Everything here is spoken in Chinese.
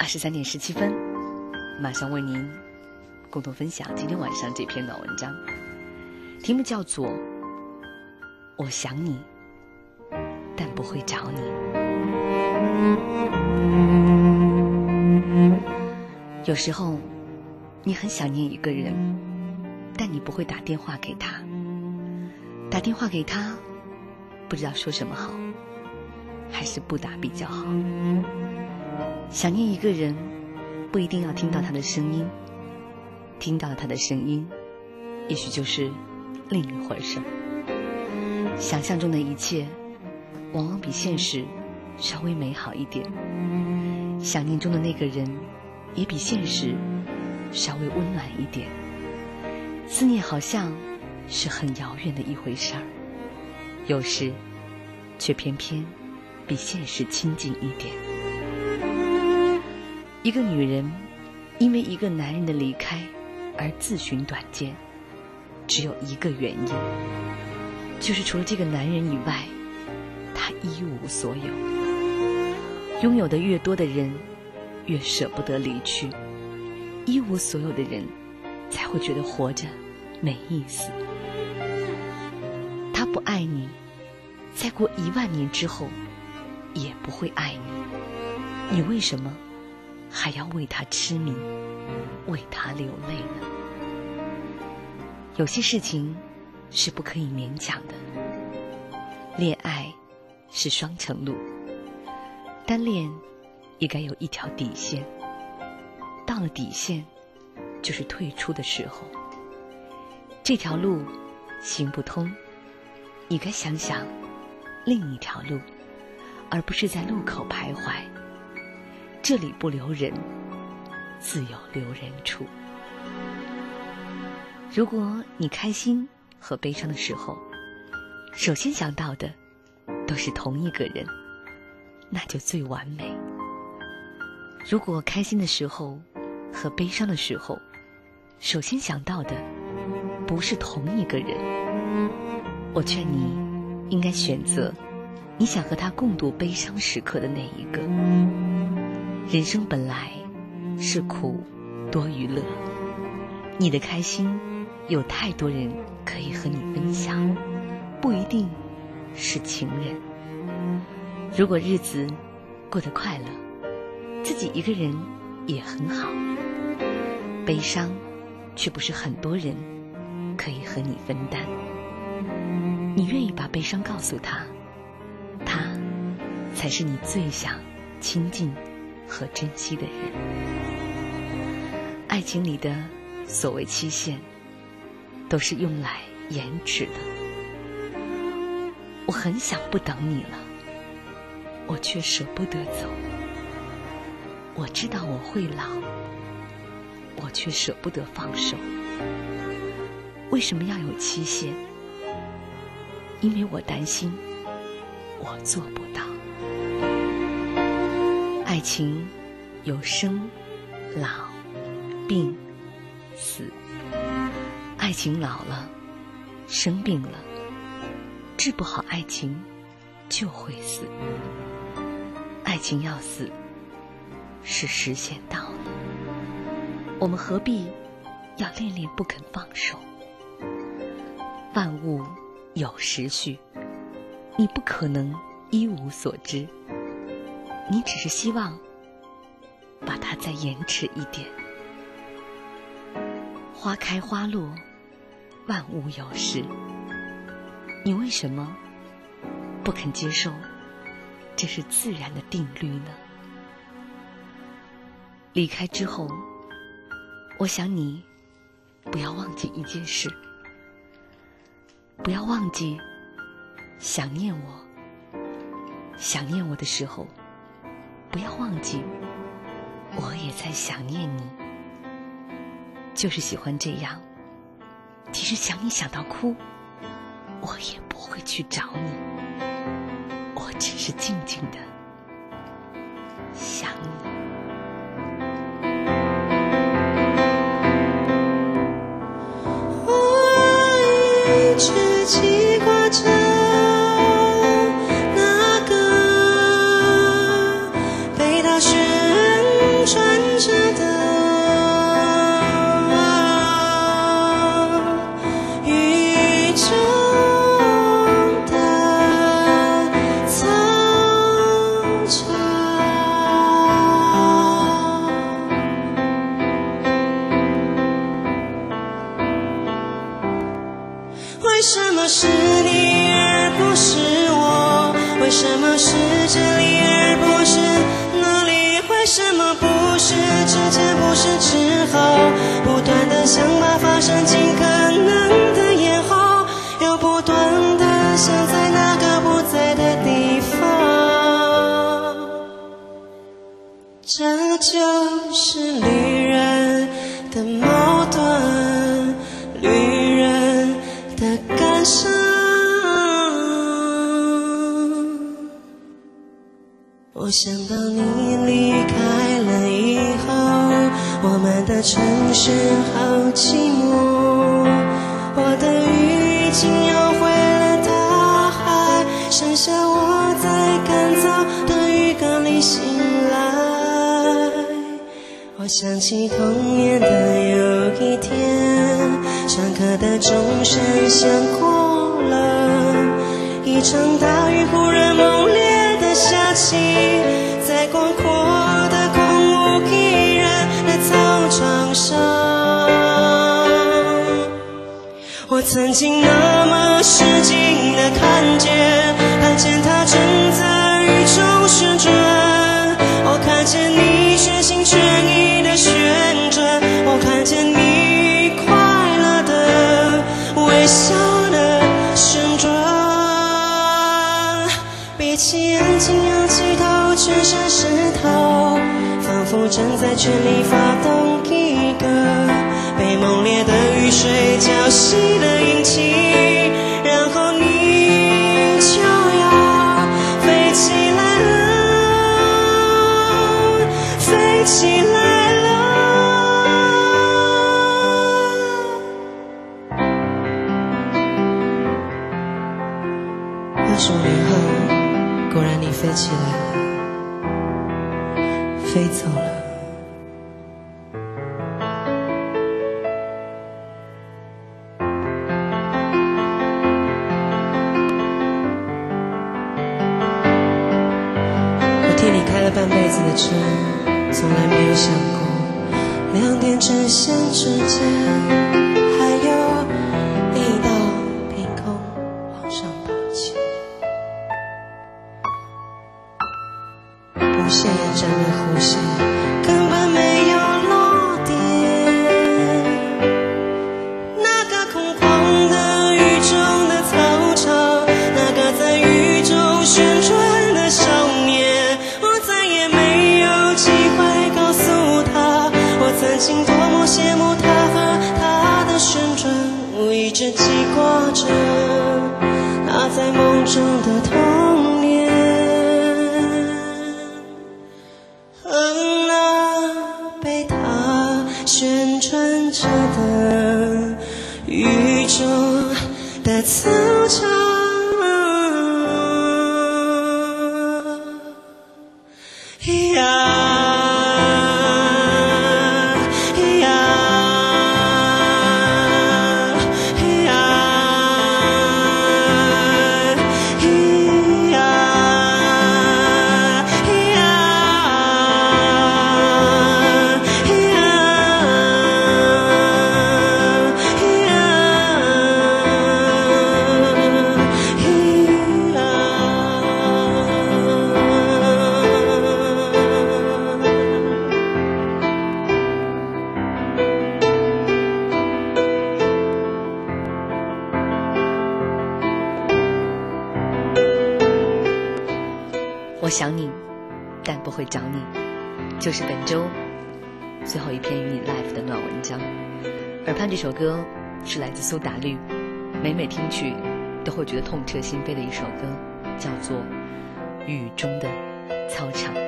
23:17，马上为您共同分享今天晚上这篇短文章，题目叫做我想你，但不会找你。有时候你很想念一个人，但你不会打电话给他，打电话给他不知道说什么好，还是不打比较好。想念一个人不一定要听到他的声音，听到他的声音也许就是另一回事。想象中的一切往往比现实稍微美好一点，想念中的那个人也比现实稍微温暖一点。思念好像是很遥远的一回事儿，有时却偏偏比现实亲近一点。一个女人因为一个男人的离开而自寻短见，只有一个原因，就是除了这个男人以外，她一无所有。拥有的越多的人越舍不得离去，一无所有的人才会觉得活着没意思。他不爱你，再过10000年之后也不会爱你，你为什么还要为他痴迷，为他流泪呢？有些事情是不可以勉强的。恋爱是双程路，单恋也该有一条底线，到了底线就是退出的时候。这条路行不通，你该想想另一条路，而不是在路口徘徊。这里不留人，自有留人处。如果你开心和悲伤的时候，首先想到的都是同一个人，那就最完美。如果开心的时候和悲伤的时候，首先想到的不是同一个人，我劝你应该选择你想和他共度悲伤时刻的那一个。人生本来是苦多于乐，你的开心有太多人可以和你分享，不一定是情人。如果日子过得快乐，自己一个人也很好，悲伤却不是很多人可以和你分担。你愿意把悲伤告诉他，他才是你最想亲近和珍惜的人。爱情里的所谓期限都是用来延迟的。我很想不等你了，我却舍不得走。我知道我会老，我却舍不得放手。为什么要有期限？因为我担心我做不到。爱情有生、老、病、死。爱情老了，生病了，治不好爱情就会死。爱情要死，是时限到了。我们何必要恋恋不肯放手？万物有时序，你不可能一无所知，你只是希望把它再延迟一点。花开花落，万物有时，你为什么不肯接受这是自然的定律呢？离开之后，我想你不要忘记一件事，不要忘记想念我。想念我的时候，不要忘记我也在想念你。就是喜欢这样，即使想你想到哭，我也不会去找你，我只是静静的想你。 我一直记挂着那个被他选转着的雨中的操场。为什么是你而不是我？为什么是这里而不是那里？为什么不是之前不是之后？不断的想把发生尽可能的延后，又不断的想在那个不在的地方。这就是旅人的矛盾，旅人的感伤。我想到你离开了以后，我们的城市好寂寞。我的雨已经摇毁了大海，剩下我在干燥的浴缸里醒来。我想起童年的有一天，上课的钟声响过了，一场大雨忽然猛烈的下起，在广阔的空无一人的操场上。我曾经那么使劲地看见它正在雨中旋转，我看见你全心全意的旋转，我看见你快乐的微笑的旋转。闭起眼睛，仰起头，全身湿透，仿佛正在全力发动一个被猛烈的雨水浇熄的引擎，然后你就要飞起来了，飞起来了。25年后，果然你飞起来了，飞走了。替你开了半辈子的车，从来没有想过2点直线之间还有一道凭空往上爬起，无限延展的弧线根本没有落点。那个空旷的雨中的操场，那个在雨中旋转的少年，我再也没有机会告诉他，我曾经多么羡慕他和他的旋转。我一直记挂着他在梦中的童年，和那被他旋转着的雨中的操场。 我想你，但不会找你，就是本周最后一篇与你 live 的暖文章。耳畔这首歌是来自苏打绿，每听去都会觉得痛彻心扉的一首歌，叫做《雨中的操场》。